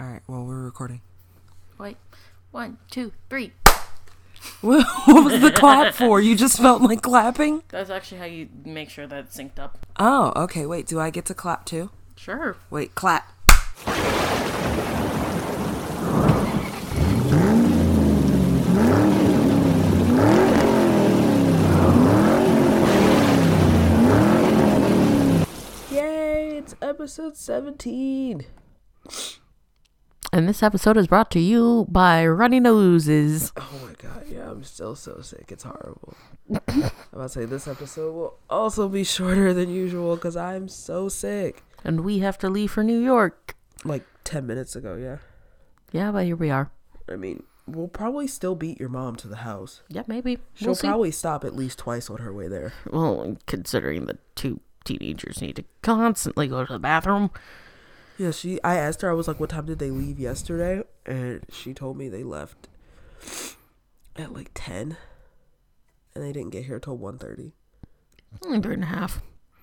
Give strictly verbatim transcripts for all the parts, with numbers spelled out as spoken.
All right, well, we're recording. Wait. One, two, three. What was the clap for? You just felt like clapping? That's actually how you make sure that it's synced up. Oh, okay. Wait, do I get to clap too? Sure. Wait, clap. Yay, it's episode seventeen. And this episode is brought to you by Runny Noses. Oh my god, yeah, I'm still so sick. It's horrible. I'm about to say this episode will also be shorter than usual because I'm so sick. And we have to leave for New York. Like ten minutes ago, yeah. Yeah, but here we are. I mean, we'll probably still beat your mom to the house. Yeah, maybe. She'll We'll see. probably stop at least twice on her way there. Well, considering the two teenagers need to constantly go to the bathroom. Yeah, she. I asked her, I was like, what time did they leave yesterday? And she told me they left at like ten. And they didn't get here till one thirty. Only three and a half.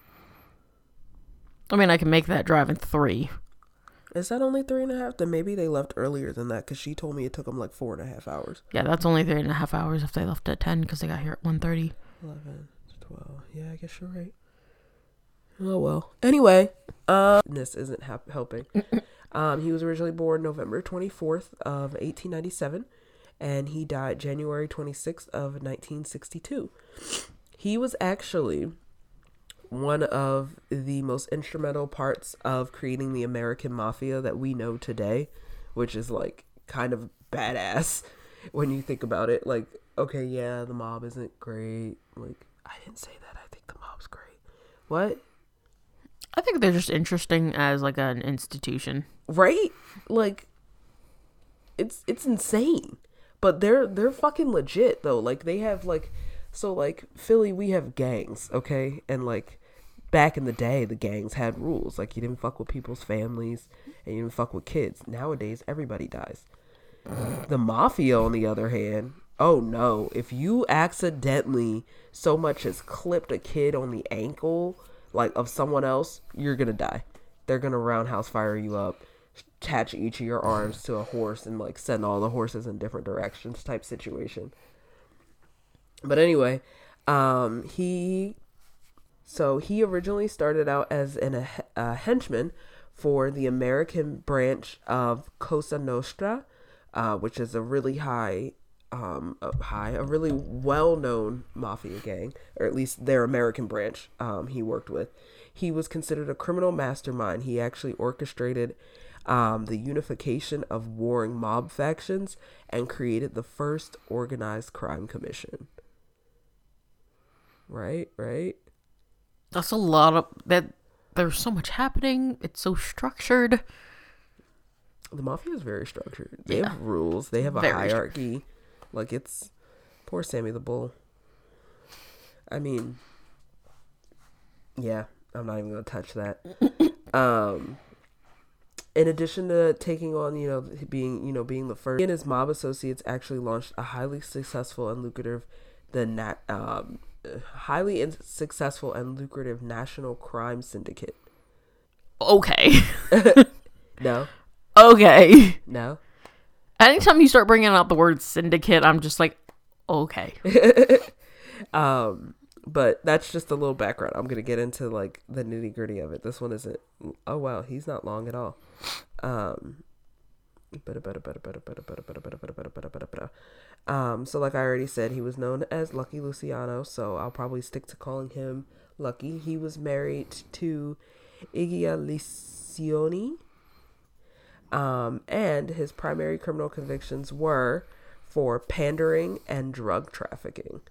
I mean, I can make that drive in three. Is that only three and a half? Then maybe they left earlier than that because she told me it took them like four and a half hours. Yeah, that's only three and a half hours if they left at ten because they got here at one thirty. eleven, twelve. Yeah, I guess you're right. Oh, well. Anyway, uh, this isn't ha- helping. Um, he was originally born November twenty-fourth of eighteen ninety-seven, and he died January twenty-sixth of nineteen sixty-two. He was actually one of the most instrumental parts of creating the American Mafia that we know today, which is like kind of badass when you think about it. Like, okay, yeah, the mob isn't great. Like, I didn't say that. I think the mob's great. What? I think they're just interesting as like an institution. Right? Like, it's it's insane. But they're they're fucking legit though. Like, they have like, so like Philly, we have gangs, okay? And like back in the day, the gangs had rules. Like, you didn't fuck with people's families and you didn't fuck with kids. Nowadays, everybody dies. The mafia, on the other hand, oh no, if you accidentally so much as clipped a kid on the ankle, like of someone else, you're gonna die. They're gonna roundhouse fire you up, attach each of your arms to a horse and like send all the horses in different directions type situation. But anyway, um, he, so he originally started out as an, a, a henchman for the American branch of Cosa Nostra, uh, which is a really high, um, a high, a really well-known mafia gang, or at least their American branch. Um, he worked with. He was considered a criminal mastermind. He actually orchestrated um, the unification of warring mob factions and created the first organized crime commission. Right, right. That's a lot of that. There's so much happening. It's so structured. The mafia is very structured. They Yeah. have rules. They have a Very hierarchy. Like, it's poor Sammy the Bull. I mean, yeah, I'm not even gonna touch that. um, in addition to taking on, you know, being, you know, being the first, he and his mob associates actually launched a highly successful and lucrative, the nat, um, highly in- successful and lucrative national crime syndicate. Okay. No, Okay. no. Anytime you start bringing out the word syndicate, I'm just like, okay. um, but that's just a little background. I'm gonna get into like the nitty gritty of it. This one isn't. Oh wow, he's not long at all. Um, um, so like I already said, he was known as Lucky Luciano. So I'll probably stick to calling him Lucky. He was married to Igia Licioni. Um, and his primary criminal convictions were for pandering and drug trafficking.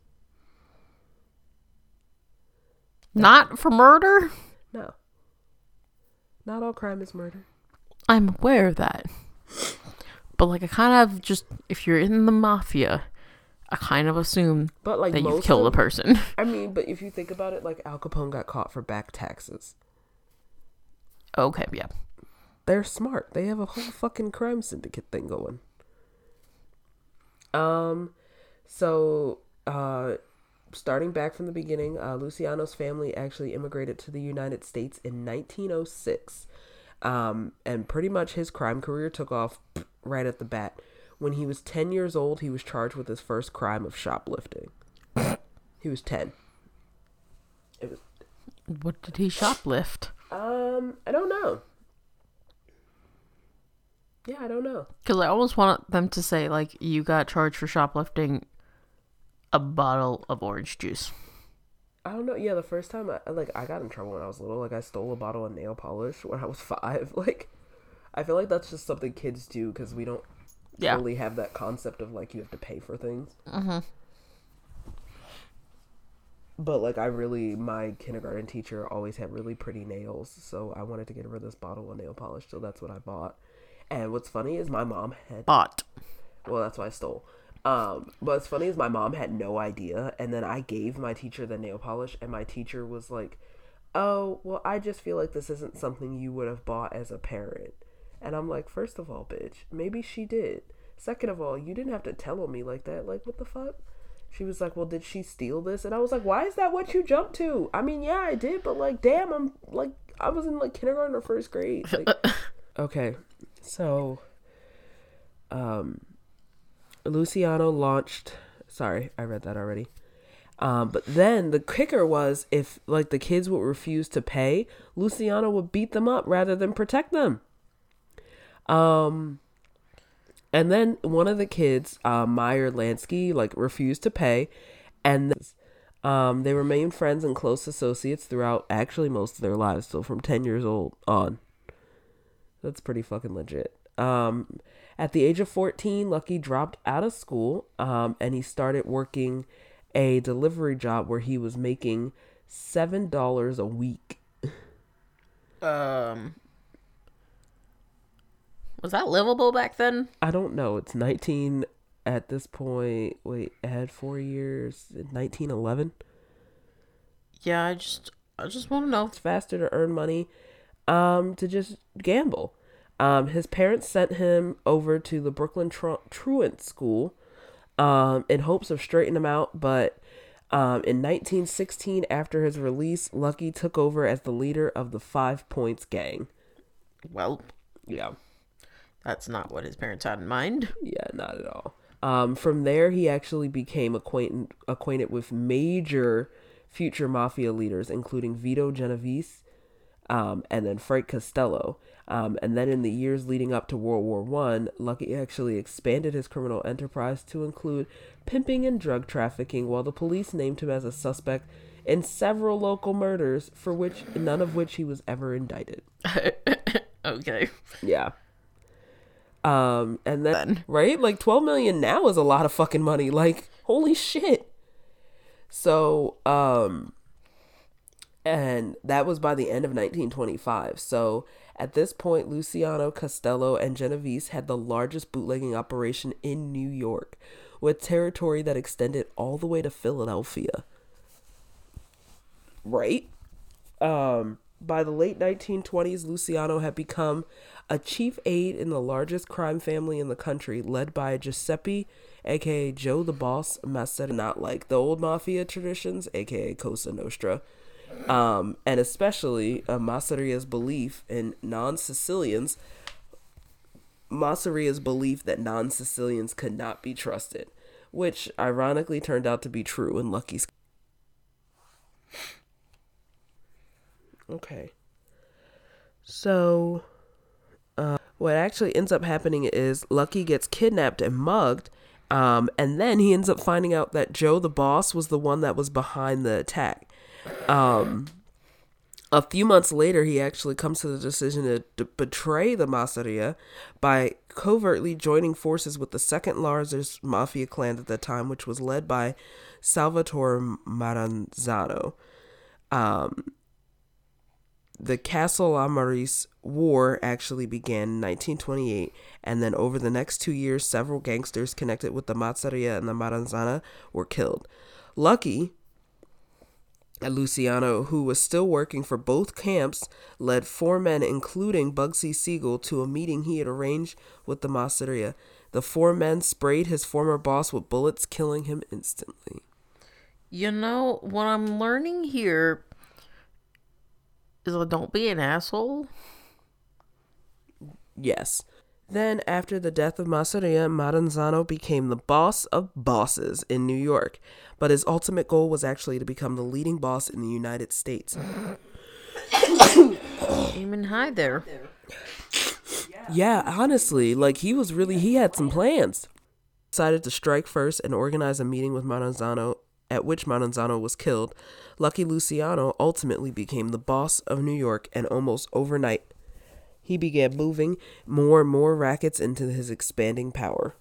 Not for murder? No. Not all crime is murder. I'm aware of that. But like I kind of just, if you're in the mafia, I kind of assume But like that most you've killed of, a person. I mean, but if you think about it, like Al Capone got caught for back taxes. Okay, yeah. They're smart. They have a whole fucking crime syndicate thing going. Um, so, uh, starting back from the beginning, uh, Luciano's family actually immigrated to the United States in nineteen oh six. Um, and pretty much his crime career took off right at the bat. When he was ten years old, he was charged with his first crime of shoplifting. He was ten. It was. What did he shoplift? Um, I don't know. Yeah, I don't know. Because I almost want them to say, like, you got charged for shoplifting a bottle of orange juice. I don't know. Yeah, the first time, I, like, I got in trouble when I was little. Like, I stole a bottle of nail polish when I was five. Like, I feel like that's just something kids do because we don't yeah. really have that concept of, like, you have to pay for things. Mm-hmm. But, like, I really, my kindergarten teacher always had really pretty nails, so I wanted to get her this bottle of nail polish, so that's what I bought. And what's funny is my mom had... Bought. Well, that's why I stole. Um, but what's funny is my mom had no idea, and then I gave my teacher the nail polish, and my teacher was like, oh, well, I just feel like this isn't something you would have bought as a parent. And I'm like, first of all, bitch, maybe she did. Second of all, you didn't have to tell on me like that. Like, what the fuck? She was like, well, did she steal this? And I was like, why is that what you jumped to? I mean, yeah, I did, but like, damn, I'm like, I was in like kindergarten or first grade. Like, okay, so, um, Luciano launched, sorry, I read that already. Um, but then the kicker was if like the kids would refuse to pay, Luciano would beat them up rather than protect them. Um... And then one of the kids, uh, Meyer Lansky, like refused to pay, and um, they remained friends and close associates throughout actually most of their lives, so from ten years old on. That's pretty fucking legit. Um, at the age of fourteen, Lucky dropped out of school, um, and he started working a delivery job where he was making seven dollars a week. Um... Was that livable back then? I don't know. It's nineteen at this point. Wait, I had four years. nineteen eleven? Yeah, I just I just want to know. It's faster to earn money um, to just gamble. Um, his parents sent him over to the Brooklyn Tru- Truant School um, in hopes of straightening him out. But um, in nineteen sixteen, after his release, Lucky took over as the leader of the Five Points Gang. Well, yeah. That's not what his parents had in mind. Yeah, not at all. Um, from there, he actually became acquainted acquainted with major future mafia leaders, including Vito Genovese, um, and then Frank Costello. Um, and then in the years leading up to World War One, Lucky actually expanded his criminal enterprise to include pimping and drug trafficking, while the police named him as a suspect in several local murders, for which none of which he was ever indicted. Okay. Yeah. Um, and then, right? Like twelve million now is a lot of fucking money. Like, holy shit. So, um, and that was by the end of nineteen twenty-five. So at this point, Luciano, Costello, and Genovese had the largest bootlegging operation in New York, with territory that extended all the way to Philadelphia. Right? Um, by the late nineteen twenties, Luciano had become a chief aide in the largest crime family in the country, led by Giuseppe, aka Joe the Boss Masseria, not like the old mafia traditions, aka Cosa Nostra, um, and especially uh, Masseria's belief in non-Sicilians, Masseria's belief that non-Sicilians could not be trusted, which ironically turned out to be true in Lucky's. Okay. So, uh, what actually ends up happening is Lucky gets kidnapped and mugged, um, and then he ends up finding out that Joe the Boss was the one that was behind the attack. Um, a few months later, he actually comes to the decision to, to betray the Masseria by covertly joining forces with the second largest mafia clan at the time, which was led by Salvatore Maranzano. Um... The Castellamarese War actually began in nineteen twenty-eight, and then over the next two years, several gangsters connected with the Masseria and the Maranzana were killed. Lucky, Luciano, who was still working for both camps, led four men, including Bugsy Siegel, to a meeting he had arranged with the Masseria. The four men sprayed his former boss with bullets, killing him instantly. You know, what I'm learning here is, like, don't be an asshole. Yes. Then, after the death of Masseria, Maranzano became the boss of bosses in New York. But his ultimate goal was actually to become the leading boss in the United States. Aiming high there. Yeah, honestly, like he was really, he had some plans. Decided to strike first and organize a meeting with Maranzano, at which Maranzano was killed. Lucky Luciano ultimately became the boss of New York, and almost overnight, he began moving more and more rackets into his expanding power.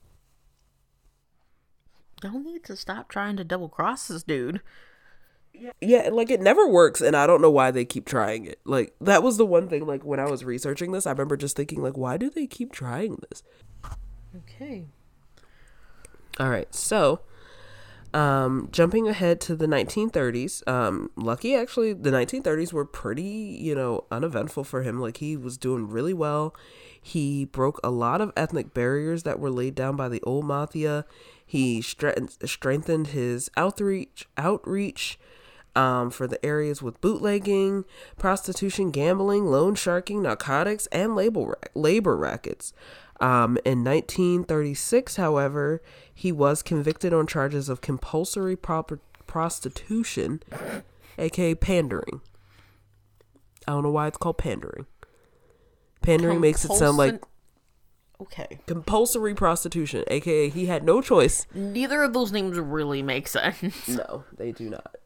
Y'all need to stop trying to double cross this dude. Yeah, like it never works, and I don't know why they keep trying it. Like, that was the one thing, like, when I was researching this, I remember just thinking, like, why do they keep trying this? Okay. All right, so, um, jumping ahead to the nineteen thirties, um, Lucky actually, the nineteen thirties were pretty, you know, uneventful for him. Like, he was doing really well. He broke a lot of ethnic barriers that were laid down by the old mafia. He stre- strengthened his outreach, outreach, Um, for the areas with bootlegging, prostitution, gambling, loan sharking, narcotics, and labor ra- labor rackets. Um, in nineteen thirty-six, however, he was convicted on charges of compulsory proper prostitution, aka pandering. I don't know why it's called pandering. Pandering makes it sound like okay. compulsory prostitution, aka he had no choice. Neither of those names really make sense. No, they do not.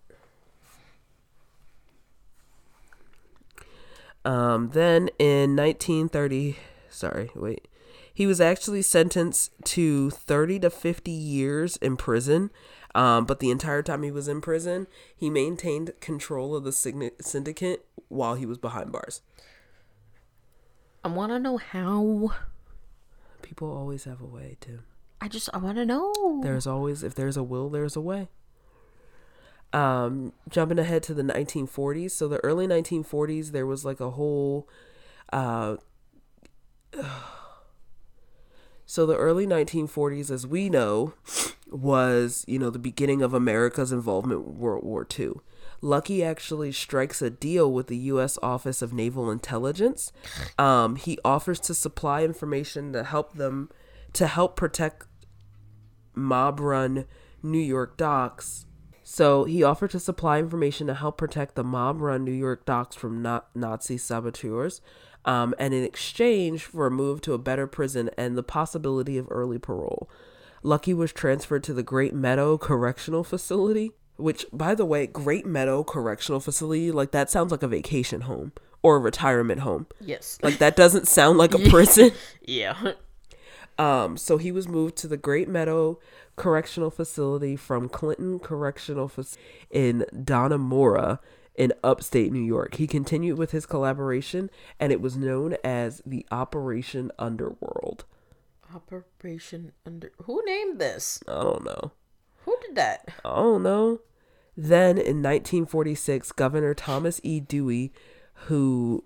Um, then in nineteen thirty, sorry, wait, he was actually sentenced to thirty to fifty years in prison. Um, but the entire time he was in prison, he maintained control of the syndicate while he was behind bars. I want to know how. People always have a way, Tim. I just, I want to know. There's always, if there's a will, there's a way. Um, jumping ahead to the nineteen forties. So the early nineteen forties, there was like a whole, uh, so the early nineteen forties, as we know, was, you know, the beginning of America's involvement with World War Two. Lucky actually strikes a deal with the U S Office of Naval Intelligence. Um, he offers to supply information to help them, to help protect mob-run New York docks. So he offered to supply information to help protect the mob-run New York docks from na- Nazi saboteurs, um, and in exchange for a move to a better prison and the possibility of early parole. Lucky was transferred to the Great Meadow Correctional Facility, which, by the way, Great Meadow Correctional Facility, like that sounds like a vacation home or a retirement home. Yes. Like that doesn't sound like a prison. Yeah. Um, so he was moved to the Great Meadow Correctional Facility from Clinton Correctional Facility in Donnemora in upstate New York. He continued with his collaboration, and it was known as the Operation Underworld. Operation Under... Who named this? I don't know. Who did that? I don't know. Then in nineteen forty-six, Governor Thomas E. Dewey, who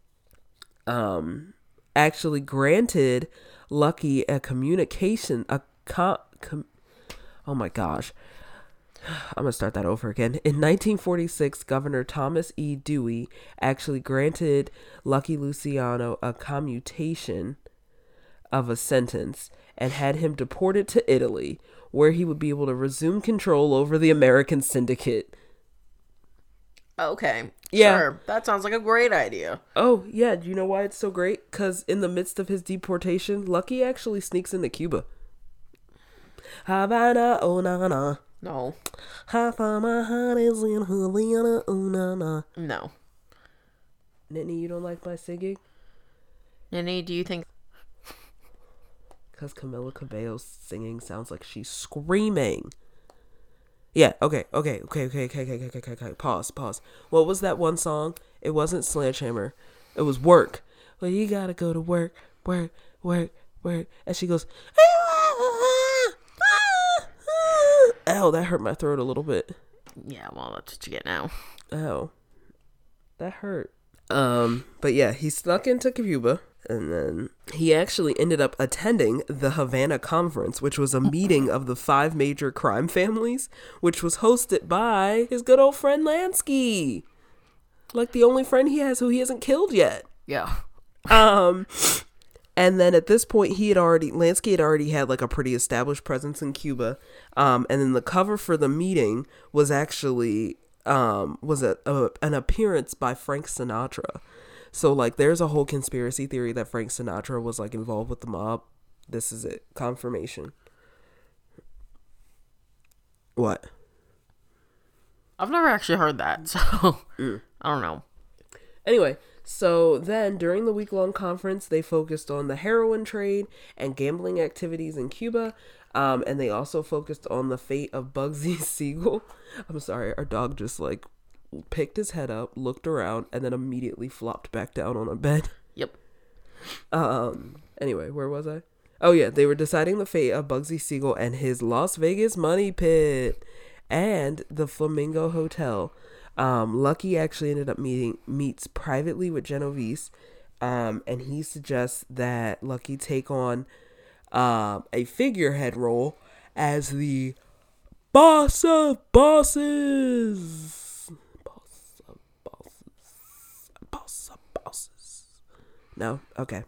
um actually granted Lucky a communication, a com, com, oh my gosh, I'm gonna start that over again. In nineteen forty-six, Governor Thomas E. Dewey actually granted Lucky Luciano a commutation of a sentence and had him deported to Italy, where he would be able to resume control over the American syndicate. Okay. Yeah. Sure. That sounds like a great idea. Oh, yeah. Do you know why it's so great? Because in the midst of his deportation, Lucky actually sneaks into Cuba. Havana, oh na na. No. Half of my heart is in Havana, oh na na. No. Nittany, you don't like my singing? Nittany, do you think... Because Camila Cabello's singing sounds like she's screaming. Yeah, okay, okay, okay, okay, okay, okay, okay, okay, okay, pause, pause. What was that one song? It wasn't Sledgehammer. It was Work. Well, you gotta go to work, work, work, work. And she goes, ow, that hurt my throat a little bit. Yeah, well, that's what you get now. Ow. That hurt. Um, but yeah, he snuck into Cuba. And then he actually ended up attending the Havana Conference, which was a meeting of the five major crime families, which was hosted by his good old friend Lansky. Like the only friend he has who he hasn't killed yet. Yeah. Um, And then at this point, he had already, Lansky had already had like a pretty established presence in Cuba. Um, and then the cover for the meeting was actually, um, was a, a an appearance by Frank Sinatra. So like there's a whole conspiracy theory that Frank Sinatra was like involved with the mob. This is it. Confirmation. What? I've never actually heard that, so mm. I don't know. Anyway, so then during the week-long conference, they focused on the heroin trade and gambling activities in Cuba. Um, and they also focused on the fate of Bugsy Siegel. I'm sorry, our dog just like picked his head up, looked around, and then immediately flopped back down on a bed. Yep. Um. Anyway, where was I? Oh yeah, they were deciding the fate of Bugsy Siegel and his Las Vegas money pit and the Flamingo Hotel. Um, Lucky actually ended up meeting meets privately with Genovese, um, and he suggests that Lucky take on um, a figurehead role as the boss of bosses. Boss of bosses. Boss of bosses. No? Okay.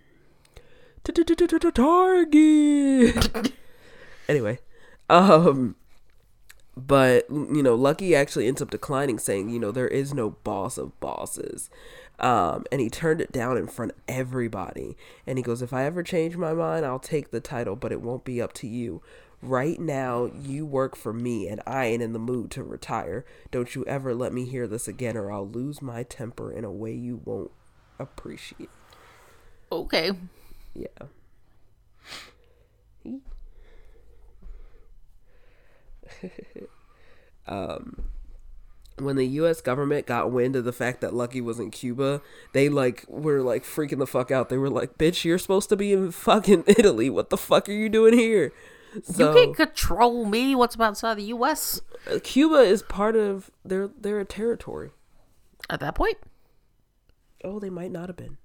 Target. Anyway, um, but you know, Lucky actually ends up declining, saying, you know, there is no boss of bosses, um, and he turned it down in front of everybody. And he goes, if I ever change my mind, I'll take the title, but it won't be up to you. Right now, you work for me, and I ain't in the mood to retire. Don't you ever let me hear this again, or I'll lose my temper in a way you won't appreciate. Okay. Yeah. um, when the U S government got wind of the fact that Lucky was in Cuba, they like were like freaking the fuck out. They were like, "Bitch, you're supposed to be in fucking Italy. What the fuck are you doing here?" So, you can't control me. What's outside the U S? Cuba is part of their their territory. At that point? Oh, they might not have been.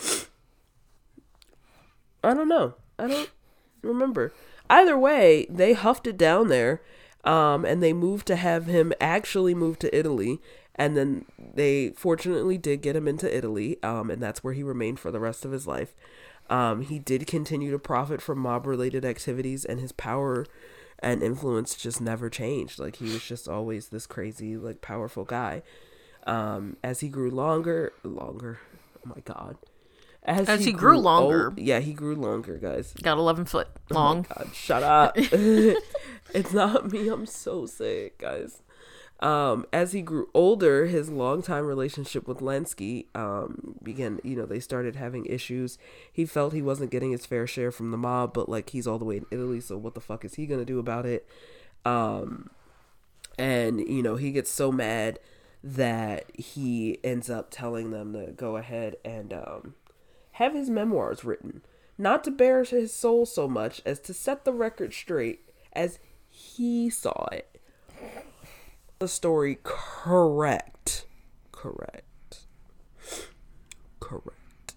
I don't know. I don't remember. Either way, they huffed it down there, um, and they moved to have him actually move to Italy. And then they fortunately did get him into Italy, um, and that's where he remained for the rest of his life. Um, he did continue to profit from mob-related activities, and his power and influence just never changed. Like, he was just always this crazy, like, powerful guy. Um, as he grew longer, longer, oh my God. As, As he, he grew, grew longer. Old, yeah, he grew longer, guys. Got eleven foot long. Oh my God, shut up. It's not me. I'm so sick, guys. Um, as he grew older, his longtime relationship with Lansky um, began, you know, they started having issues. He felt he wasn't getting his fair share from the mob, but, like, he's all the way in Italy, so what the fuck is he going to do about it? Um, and, you know, he gets so mad that he ends up telling them to go ahead and um, have his memoirs written. Not to bare his soul so much as to set the record straight as he saw it. The story correct. Correct. Correct.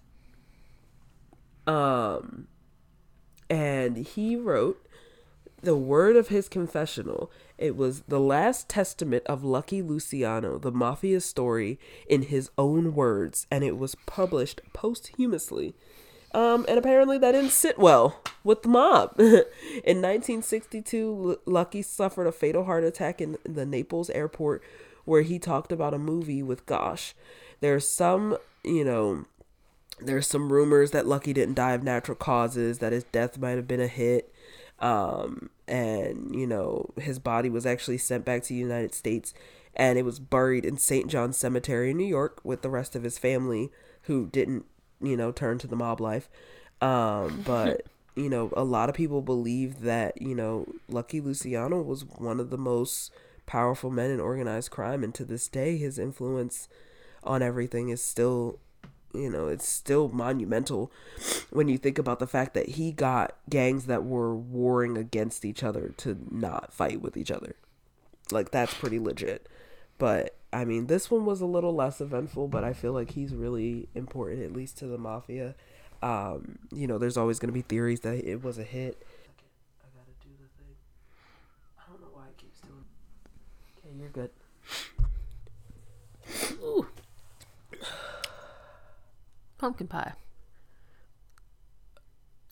Um, and he wrote the word of his confessional. It was the last testament of Lucky Luciano, the mafia story in his own words, and it was published posthumously. Um, and apparently that didn't sit well with the mob. In nineteen sixty-two, Lucky suffered a fatal heart attack in the Naples airport, where he talked about a movie with Gosh. There's some, you know, there's some rumors that Lucky didn't die of natural causes, that his death might have been a hit. Um, and, you know, his body was actually sent back to the United States, and it was buried in Saint John's Cemetery in New York with the rest of his family, who didn't, you know, turn to the mob life. Um, but, you know, a lot of people believe that, you know, Lucky Luciano was one of the most powerful men in organized crime. And to this day, his influence on everything is still, you know, it's still monumental when you think about the fact that he got gangs that were warring against each other to not fight with each other. Like, that's pretty legit. But, I mean, this one was a little less eventful, but I feel like he's really important, at least to the mafia. Um, you know, there's always going to be theories that it was a hit. I gotta do the thing. I don't know why it keeps doing it. Okay, you're good. Ooh. Pumpkin pie.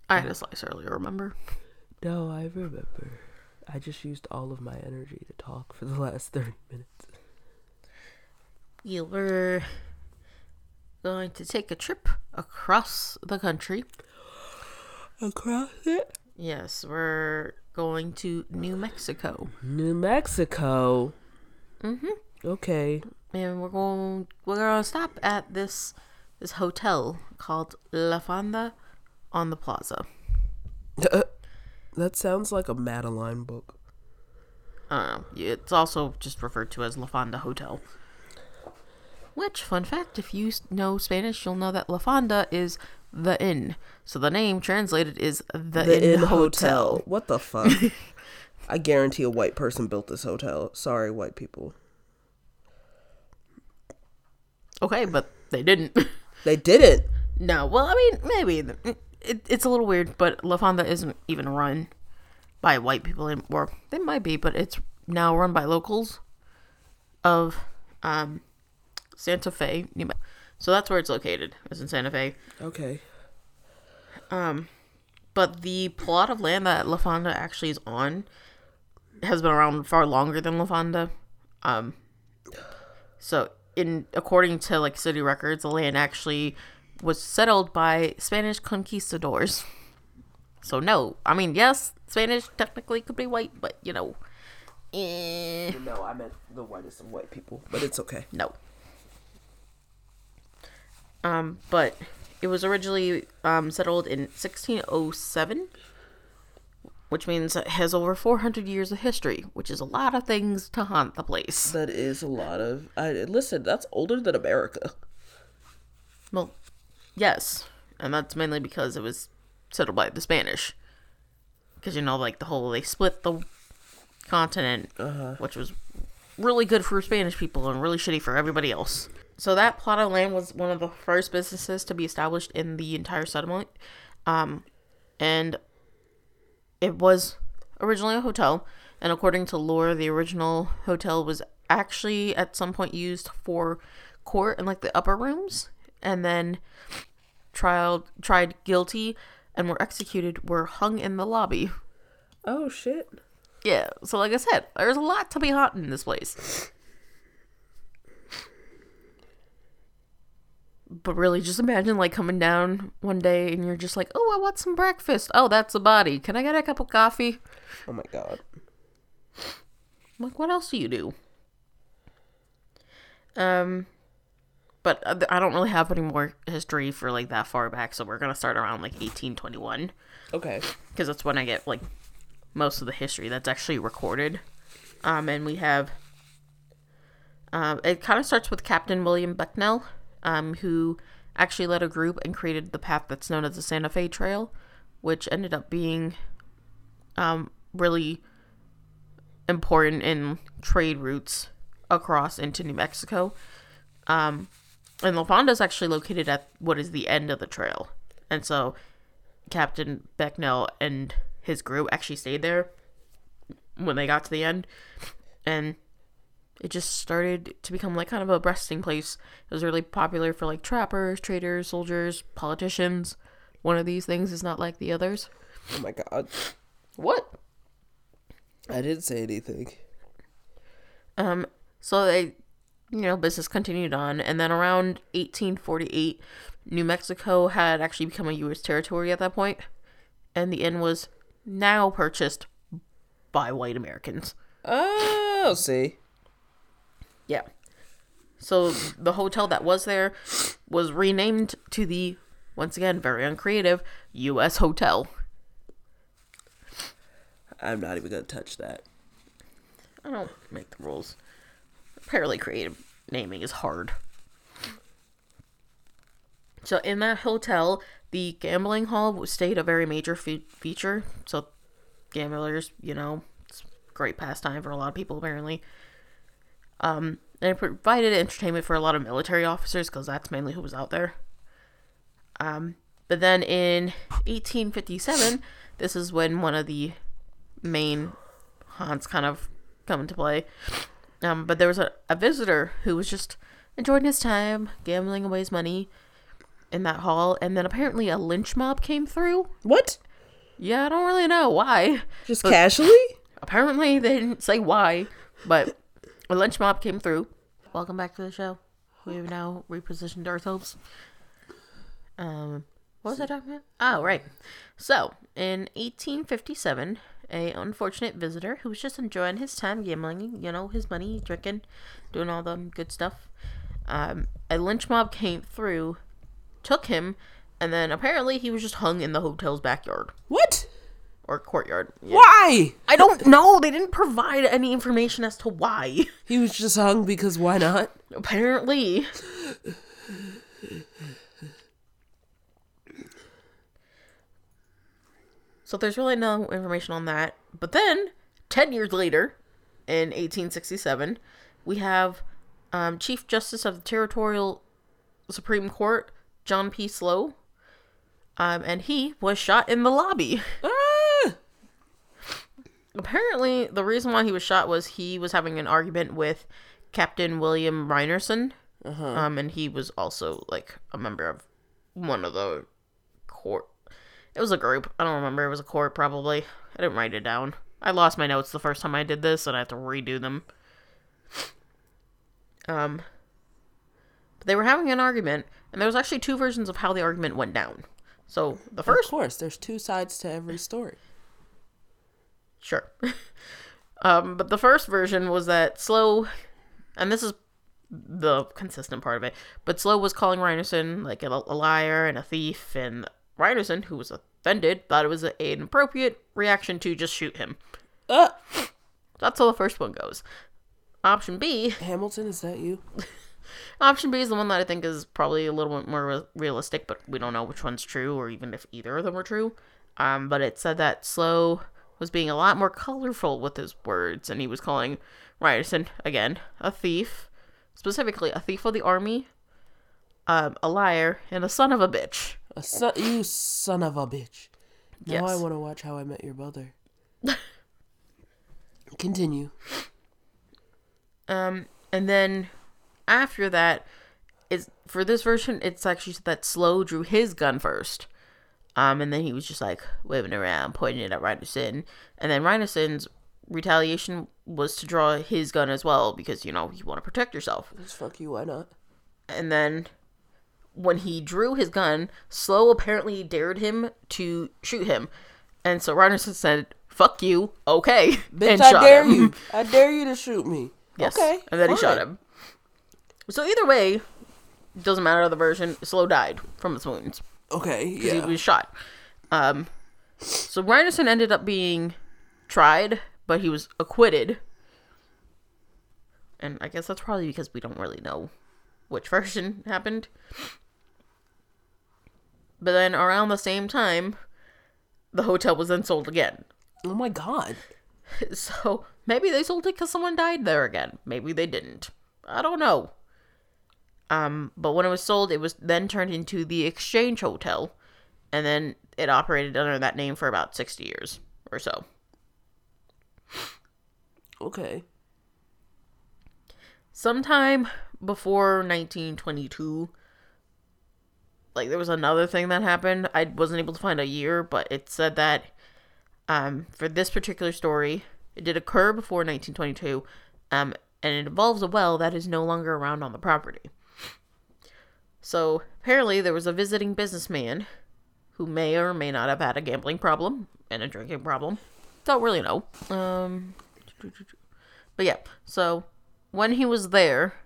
I had a slice earlier, remember? No, I remember. I just used all of my energy to talk for the last thirty minutes. You were going to take a trip across the country. Across it? Yes, we're going to New Mexico. New Mexico? Mm-hmm. Okay. And we're going we're gonna stop at this this hotel called La Fonda on the Plaza. That sounds like a Madeline book. Uh, it's also just referred to as La Fonda Hotel. Which, fun fact, if you know Spanish, you'll know that La Fonda is the inn. So the name translated is the, The Inn, Inn Hotel. Hotel. What the fuck? I guarantee a white person built this hotel. Sorry, white people. Okay, but they didn't. They didn't. No, well, I mean, maybe. It, it's a little weird, but La Fonda isn't even run by white people anymore. They might be, but it's now run by locals of um, Santa Fe, New Mexico. So that's where it's located, is in Santa Fe. Okay. Um, but the plot of land that La Fonda actually is on has been around far longer than La Fonda. Um, so in according to like city records, the land actually was settled by Spanish conquistadors. So no, I mean yes, Spanish technically could be white, but you know, eh. No, I meant the whitest of white people, but it's okay. No. Um, but it was originally um, settled in sixteen oh seven, which means it has over four hundred years of history, which is a lot of things to haunt the place. That is a lot of... I, listen, that's older than America. Well, yes, and that's mainly because it was settled by the Spanish. Because, you know, like the whole, they split the continent, uh-huh. which was really good for Spanish people and really shitty for everybody else. So that plot of land was one of the first businesses to be established in the entire settlement. Um, and it was originally a hotel. And according to lore, the original hotel was actually at some point used for court and like the upper rooms. And then trial, tried guilty and were executed, were hung in the lobby. Oh, shit. Yeah, so like I said, there's a lot to be haunted in this place. But really, just imagine, like, coming down one day and you're just like, oh, I want some breakfast. Oh, that's a body. Can I get a cup of coffee? Oh, my God. Like, what else do you do? Um, but I don't really have any more history for, like, that far back, so we're gonna start around, like, eighteen twenty-one. Okay. Because that's when I get, like, most of the history that's actually recorded. Um, and we have... Um, it kind of starts with Captain William Bucknell. Um, who actually led a group and created the path that's known as the Santa Fe Trail, which ended up being um, really important in trade routes across into New Mexico. Um, and La Fonda is actually located at what is the end of the trail. And so Captain Bucknell and his group actually stayed there when they got to the end. And it just started to become like kind of a resting place. It was really popular for like trappers, traders, soldiers, politicians. One of these things is not like the others. Oh my God. What? I didn't say anything. Um, so they, you know, business continued on. And then around eighteen forty-eight, New Mexico had actually become a U S territory at that point. And the inn was now purchased by white Americans. Oh, see. Yeah. So the hotel that was there was renamed to the, once again, very uncreative, U S Hotel. I'm not even going to touch that. I don't make the rules. Apparently creative naming is hard. So in that hotel, the gambling hall stayed a very major fe- feature. So gamblers, you know, it's a great pastime for a lot of people apparently. Um, and it provided entertainment for a lot of military officers because that's mainly who was out there. Um, but then in eighteen fifty-seven, this is when one of the main haunts kind of come into play. Um, but there was a, a visitor who was just enjoying his time, gambling away his money. in that hall, and then apparently a lynch mob came through. What? Yeah, I don't really know why. Just casually? Apparently they didn't say why, but a lynch mob came through. Welcome back to the show. We've now repositioned ourselves. Um, what was I talking about? Oh, right. So, in eighteen fifty-seven, a unfortunate visitor who was just enjoying his time gambling, you know, his money, drinking, doing all the good stuff, um, a lynch mob came through, took him, and then apparently he was just hung in the hotel's backyard. What? Or courtyard. Yeah. Why? I don't know. They didn't provide any information as to why. He was just hung because why not? Apparently. So there's really no information on that. But then, ten years later, in eighteen sixty-seven, we have um, Chief Justice of the Territorial Supreme Court, John P. Slow. Um, and he was shot in the lobby. Ah! Apparently, the reason why he was shot was he was having an argument with Captain William Rynerson. Uh-huh. Um, and he was also, like, a member of one of the court. It was a group. I don't remember. It was a court, probably. I didn't write it down. I lost my notes the first time I did this, and I had to redo them. Um, but they were having an argument, and there was actually two versions of how the argument went down. So, the first... Of course, there's two sides to every story. Sure. um, but the first version was that Slow, and this is the consistent part of it, but Slow was calling Rynerson, like, a, a liar and a thief, and Rynerson, who was offended, thought it was a, an appropriate reaction to just shoot him. Uh, That's how the first one goes. Option B... Hamilton, is that you? Option B is the one that I think is probably a little bit more re- realistic, but we don't know which one's true, or even if either of them were true. Um, but it said that Slow was being a lot more colorful with his words, and he was calling Ryerson, again, a thief, specifically a thief of the army, um, a liar, and a son of a bitch. A son, you son of a bitch. Now Yes. I want to watch How I Met Your Mother. Continue. Um, and then after that, is for this version, it's actually that Slow drew his gun first. Um, and then he was just like waving around, pointing it at Rynerson. And then Rynerson's retaliation was to draw his gun as well, because, you know, you want to protect yourself. Just fuck you, why not? And then when he drew his gun, Slow apparently dared him to shoot him. And so Rynerson said, fuck you, okay. Bitch, and I shot dare him. you. I dare you to shoot me. Yes. Okay. And then fine. he shot him. So either way, doesn't matter the version, Slow died from his wounds. Okay, Because yeah. he was shot. Um, so Rynerson ended up being tried, but he was acquitted. And I guess that's probably because we don't really know which version happened. But then around the same time, the hotel was then sold again. Oh my god. So maybe they sold it because someone died there again. Maybe they didn't. I don't know. Um, but when it was sold, it was then turned into the Exchange Hotel. And then it operated under that name for about sixty years or so. Okay. Sometime before nineteen twenty-two, like, there was another thing that happened. I wasn't able to find a year, but it said that um, for this particular story, it did occur before nineteen twenty-two, um, and it involves a well that is no longer around on the property. So, apparently, there was a visiting businessman who may or may not have had a gambling problem and a drinking problem. Don't really know. Um, but yeah, so when he was there,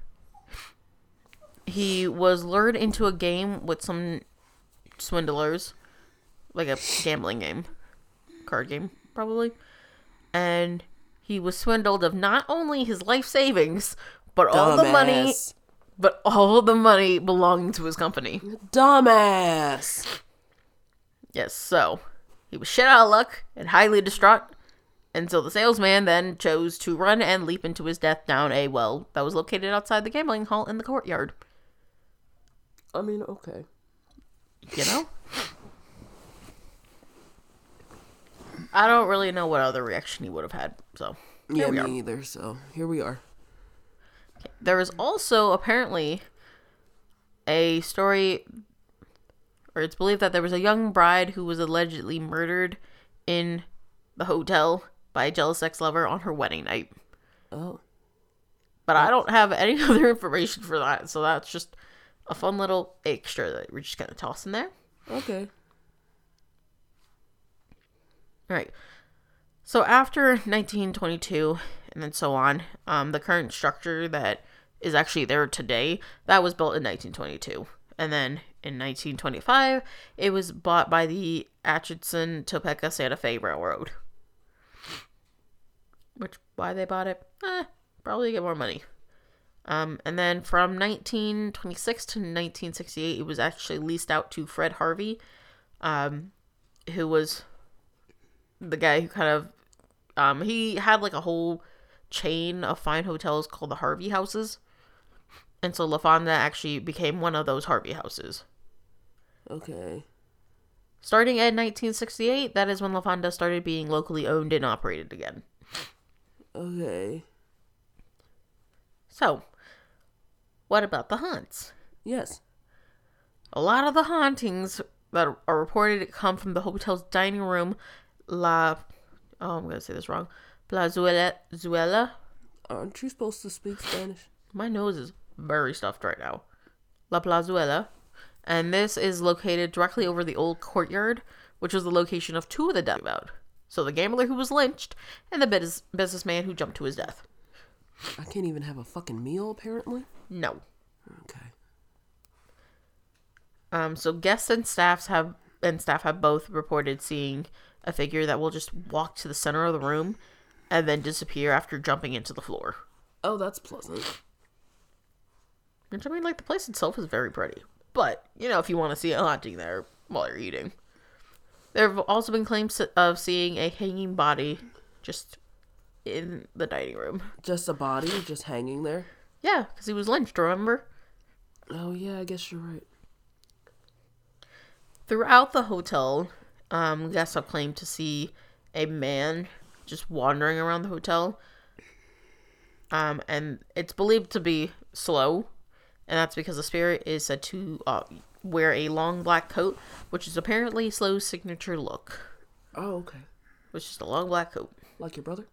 he was lured into a game with some swindlers, like a gambling game, card game, probably. And he was swindled of not only his life savings, but all the money, Dumbass. but all the money belonging to his company. Dumbass. Yes, so he was shit out of luck and highly distraught. And so the salesman then chose to run and leap into his death down a well that was located outside the gambling hall in the courtyard. I mean, okay. You know? I don't really know what other reaction he would have had, so here Yeah, we me are. either, so here we are. There is also apparently a story or it's believed that there was a young bride who was allegedly murdered in the hotel by a jealous ex-lover on her wedding night. Oh. But I don't have any other information for that, so that's just a fun little extra that we're just gonna toss in there. Okay. Alright. So after nineteen twenty-two, and then so on, um, the current structure that is actually there today, that was built in nineteen twenty-two. And then in nineteen twenty-five, it was bought by the Atchison, Topeka, Santa Fe Railroad. Which, why they bought it? Eh, probably to get more money. Um, and then from nineteen twenty-six to nineteen sixty-eight, it was actually leased out to Fred Harvey, um, who was the guy who kind of, um, he had like a whole chain of fine hotels called the Harvey Houses. And so La Fonda actually became one of those Harvey Houses. Okay. Starting in nineteen sixty-eight, that is when La Fonda started being locally owned and operated again. Okay. So, what about the haunts? Yes. A lot of the hauntings that are reported come from the hotel's dining room, La... Oh, I'm going to say this wrong. Plazuela... Zuela? Aren't you supposed to speak Spanish? My nose is very stuffed right now. La Plazuela. And this is located directly over the old courtyard, which was the location of two of the deaths about. So the gambler who was lynched, and the business businessman who jumped to his death. I can't even have a fucking meal, apparently? No. Okay. Um, so guests and staffs have and staff have both reported seeing a figure that will just walk to the center of the room and then disappear after jumping into the floor. Oh, that's pleasant. Which, I mean, like, the place itself is very pretty. But, you know, if you want to see a haunting there while you're eating. There have also been claims of seeing a hanging body just in the dining room. Just a body just hanging there? Yeah, because he was lynched, remember? Oh, yeah, I guess you're right. Throughout the hotel, um, guests have claimed to see a man just wandering around the hotel. Um, and it's believed to be Slow, and that's because the spirit is said to uh, wear a long black coat, which is apparently Slow's signature look. Oh, okay. Which is a long black coat. Like your brother?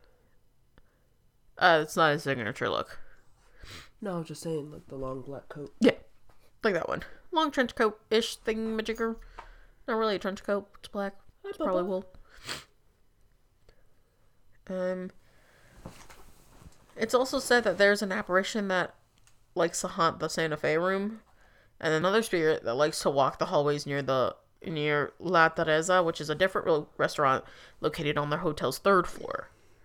Uh, it's not his signature look. No, I'm just saying, like the long black coat. Yeah, like that one. Long trench coat-ish thingamajigger. Not really a trench coat. It's black. It's probably wool. Um, it's also said that there's an apparition that likes to haunt the Santa Fe room, and another spirit that likes to walk the hallways near the near La Teresa, which is a different ro- restaurant located on their hotel's third floor.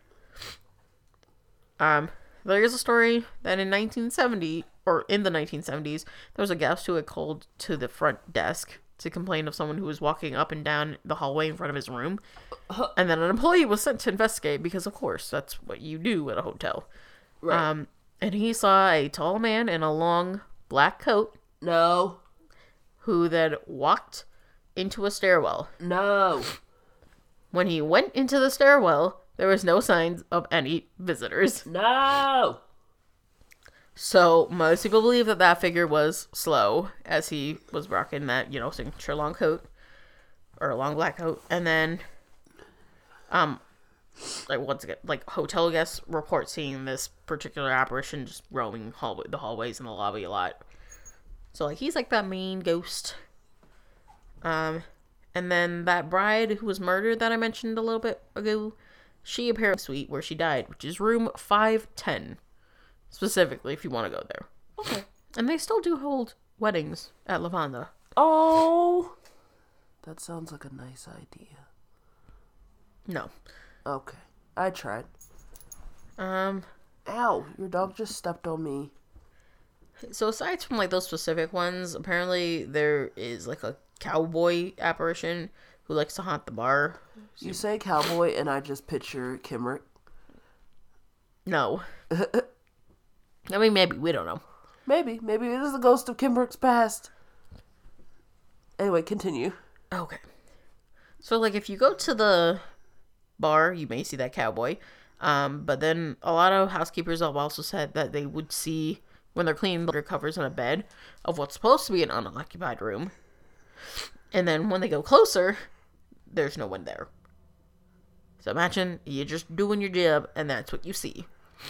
Um, there is a story that in nineteen seventy, or in the nineteen seventies, there was a guest who had called to the front desk to complain of someone who was walking up and down the hallway in front of his room. And then an employee was sent to investigate because, of course, that's what you do at a hotel. Right. Um, and he saw a tall man in a long black coat No. who then walked into a stairwell. No. When he went into the stairwell, there was no signs of any visitors. No. So, most people believe that that figure was Slow, as he was rocking that, you know, signature long coat, or a long black coat, and then, um, like, once again, like, hotel guests report seeing this particular apparition just roaming hallway, the hallways in the lobby a lot. So, like, he's like that main ghost. Um, and then that bride who was murdered that I mentioned a little bit ago, she apparently suite where she died, which is room five ten. Specifically, if you want to go there. Okay. And they still do hold weddings at La Fonda. Oh. That sounds like a nice idea. No. Okay. I tried. Um. Ow, your dog just stepped on me. So aside from, like, those specific ones, apparently there is, like, a cowboy apparition who likes to haunt the bar. You say cowboy, and I just picture Kimrick. No. I mean, maybe. We don't know. Maybe. Maybe it is the ghost of Kimbrick's past. Anyway, continue. Okay. So, like, if you go to the bar, you may see that cowboy. Um, but then a lot of housekeepers have also said that they would see, when they're cleaning the covers on a bed, of what's supposed to be an unoccupied room, And then when they go closer, there's no one there. So imagine you're just doing your job, and that's what you see.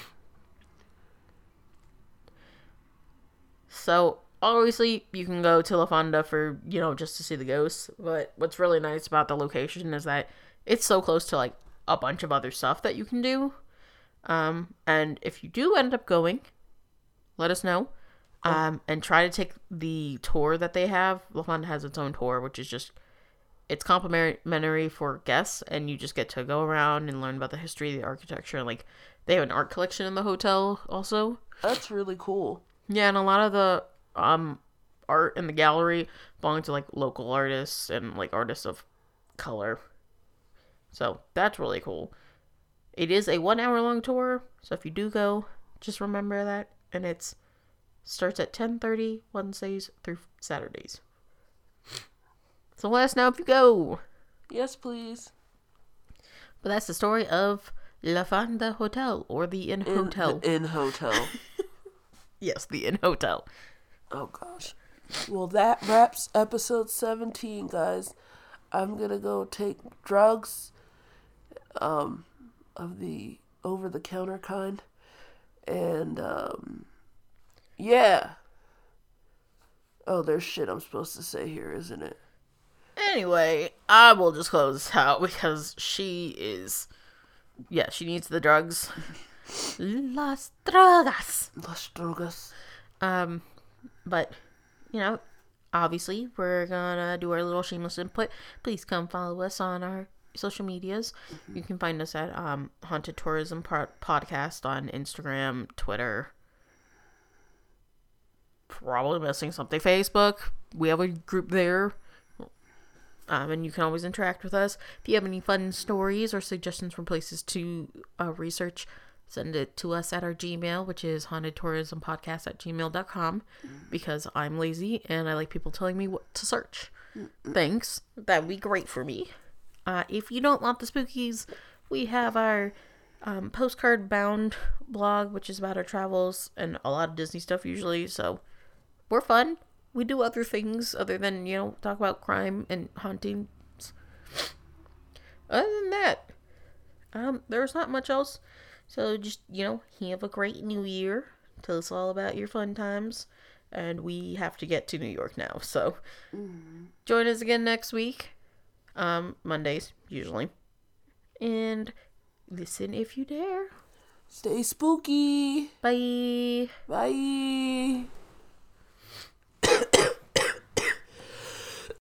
So, obviously, you can go to La Fonda for, you know, just to see the ghosts. But what's really nice about the location is that it's so close to, like, a bunch of other stuff that you can do. Um, and if you do end up going, let us know. Um, and try to take the tour that they have. La Fonda has its own tour, which is just, it's complimentary for guests, and you just get to go around and learn about the history, the architecture, and, like, they have an art collection in the hotel also. That's really cool. Yeah, and a lot of the um art in the gallery belong to, like, local artists and, like, artists of color. So, that's really cool. It is a one hour long tour, so if you do go, just remember that. And it's starts at ten thirty Wednesdays through Saturdays. So let us know if you go. Yes, please. But that's the story of La Fonda Hotel, or the Inn In, Hotel. The Inn Hotel. Yes, the Inn Hotel. Oh, gosh. Well, that wraps episode seventeen, guys. I'm gonna go take drugs, um, of the over-the-counter kind. And, um, yeah. Oh, there's shit I'm supposed to say here, isn't it? Anyway, I will just close this out because she is... Yeah, she needs the drugs. Las drogas. Las drogas. Um, but, you know, obviously, we're gonna do our little shameless input. Please come follow us on our social medias. Mm-hmm. You can find us at um, Haunted Tourism Pod- Podcast on Instagram, Twitter. Probably missing something. Facebook. We have a group there. Um, and you can always interact with us. If you have any fun stories or suggestions from places to uh, research, send it to us at our Gmail, which is haunted tourism podcast at gmail dot com, because I'm lazy and I like people telling me what to search. Thanks. That would be great for me. Uh, if you don't want the spookies, we have our um, postcard bound blog, which is about our travels and a lot of Disney stuff usually. So we're fun. We do other things other than, you know, talk about crime and hauntings. Other than that, um, there's not much else. So just, you know, have a great new year. Tell us all about your fun times. And we have to get to New York now. So mm-hmm. Join us again next week. Um, Mondays, usually. And listen if you dare. Stay spooky. Bye. Bye.